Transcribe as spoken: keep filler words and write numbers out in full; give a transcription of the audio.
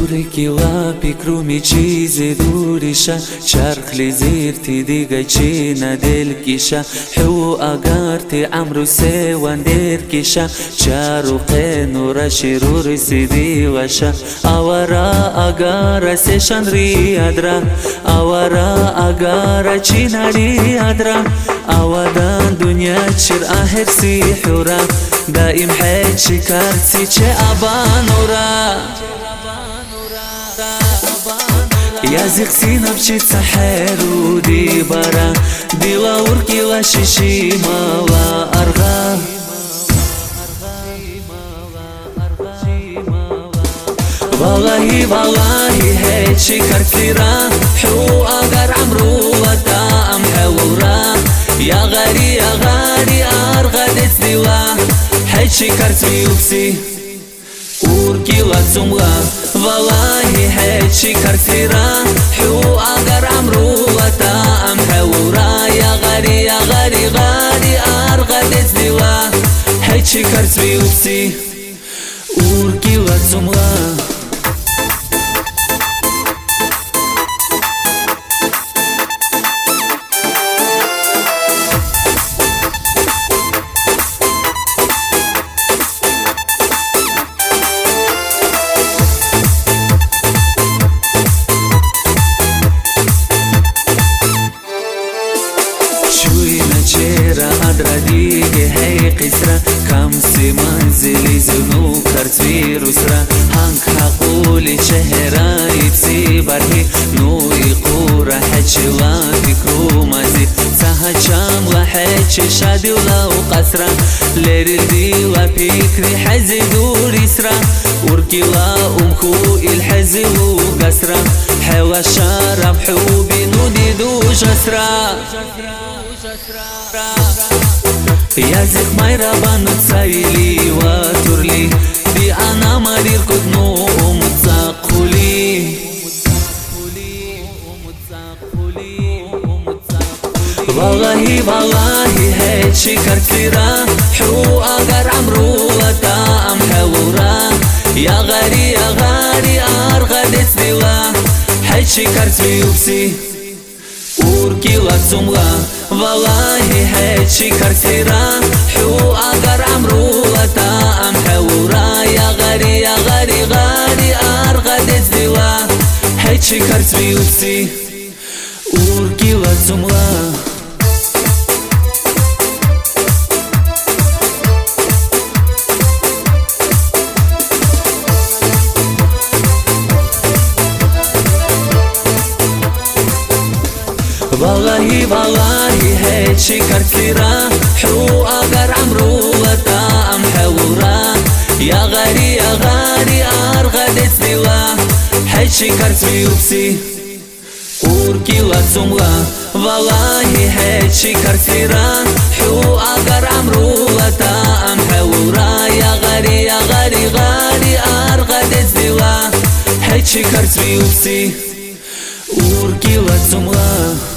که واپی کرومی چیزی دوریشه چرخ لیزیر تی دیگه چی ندل کیشه حو اگر تی عمرو سیوان دیر کیشه چارو قینو رشی رو رسیدی وشه آورا اگر سیشن ری ادرا آورا اگر چی نری ادرا آودان دنیا چیر آهر سی حورا دائم حید شکار سی چه آبانورا يازق سينا بشي سحر ودي برا ديوا وركي وشيشي ما وارغا والله والله هيك شكر كثيرا حو اقر عمرو وتا ام حورا يا غاري يا غاري ارغا ديوا هيك شكر تيوبسي وركي واتسومغا والله هيك شكر كثيرا حو اقر عمرو وتا ام حورا يا غاري يا غاري غاري ارغا ديوا هيك شكر تيوبسي وركي واتسومغا أدراديجي هي قسرة كم سي منزلي زنو كرتوي رسرة هنك حقولي شهرا يتسي برهي نو يقورا حجي وفكرو مزي ساها شام وحجي شادي ولو قسرة ليردي وفكري حزي دور يسرة وركي وأمكو الحزي وقسرة حوا الشرب حوبي نودي دو جسرة يازق مايرا بانو تسايلي وترلي دي انا مرير كدنو ومتساقلي والله والله هيك شكر كثيرا حو اقر عمرو وتا ام حورا يا غاري يا غاري ارغا ديوا هيك شكر تيوبسي وركي واتسومغا والله هيك شكر كثيرا حو اقر عمرو وتا ام حورا يا غاري يا غاري غاري ارغا ديوا هيك شكر تيوبسي وركي واتسومغا والله والله هيك شكر كثيرا حو اقر عمرو وتا ام حورا يا غاري يا غاري ارغا ديوا هيك شكر تيوبسي وركي واتسومغا والله هيك شكر كثيرا حو اقر عمرو وتا ام حورا يا غاري يا غاري غاري ارغا ديوا هيك شكر تيوبسي وركي واتسومغا